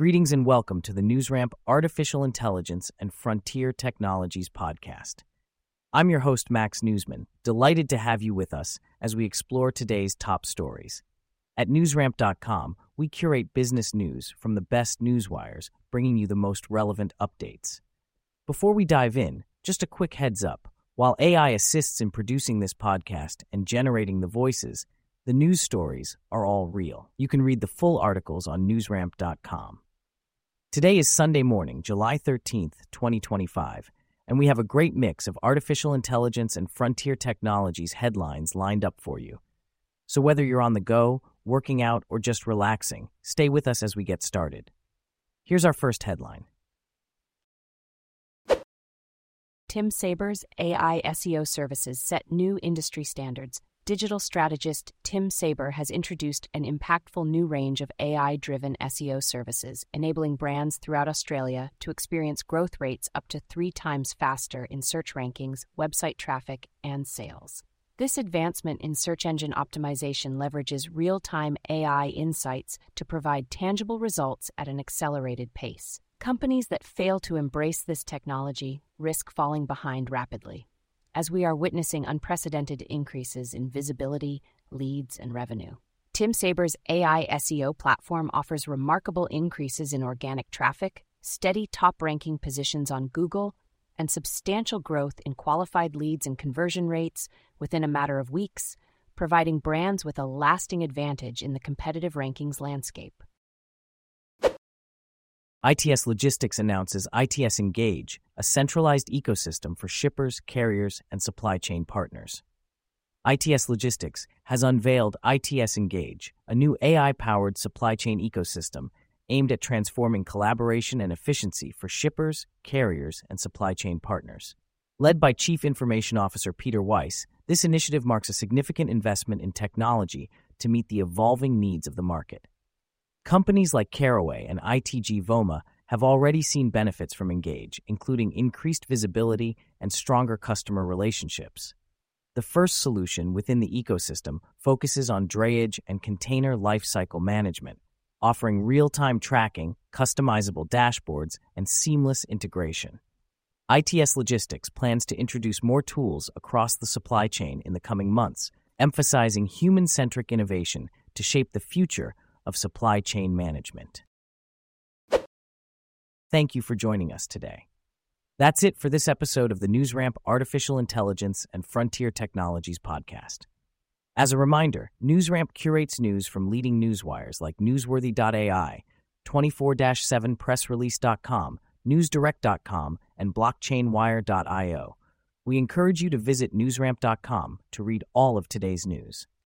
Greetings and welcome to the NewsRamp Artificial Intelligence and Frontier Technologies podcast. I'm your host, Max Newsman, delighted to have you with us as we explore today's top stories. At newsramp.com, we curate business news from the best newswires, bringing you the most relevant updates. Before we dive in, just a quick heads up. While AI assists in producing this podcast and generating the voices, the news stories are all real. You can read the full articles on newsramp.com. Today is Sunday morning, July 13th, 2025, and we have a great mix of artificial intelligence and frontier technologies headlines lined up for you. So whether you're on the go, working out, or just relaxing, stay with us as we get started. Here's our first headline. Tim Saber's AI SEO services set new industry standards. Digital strategist Tim Saber has introduced an impactful new range of AI-driven SEO services, enabling brands throughout Australia to experience growth rates up to 3 times faster in search rankings, website traffic, and sales. This advancement in search engine optimization leverages real-time AI insights to provide tangible results at an accelerated pace. Companies that fail to embrace this technology risk falling behind rapidly, as we are witnessing unprecedented increases in visibility, leads, and revenue. Tim Saber's AI SEO platform offers remarkable increases in organic traffic, steady top-ranking positions on Google, and substantial growth in qualified leads and conversion rates within a matter of weeks, providing brands with a lasting advantage in the competitive rankings landscape. ITS Logistics announces ITS Engage, a centralized ecosystem for shippers, carriers, and supply chain partners. ITS Logistics has unveiled ITS Engage, a new AI-powered supply chain ecosystem aimed at transforming collaboration and efficiency for shippers, carriers, and supply chain partners. Led by Chief Information Officer Peter Weiss, this initiative marks a significant investment in technology to meet the evolving needs of the market. Companies like Caraway and ITG Voma have already seen benefits from Engage, including increased visibility and stronger customer relationships. The first solution within the ecosystem focuses on drayage and container lifecycle management, offering real-time tracking, customizable dashboards, and seamless integration. ITS Logistics plans to introduce more tools across the supply chain in the coming months, emphasizing human-centric innovation to shape the future of supply chain management. Thank you for joining us today. That's it for this episode of the NewsRamp Artificial Intelligence and Frontier Technologies podcast. As a reminder, NewsRamp curates news from leading newswires like Newsworthy.ai, 24/7pressrelease.com, NewsDirect.com, and BlockchainWire.io. We encourage you to visit newsramp.com to read all of today's news.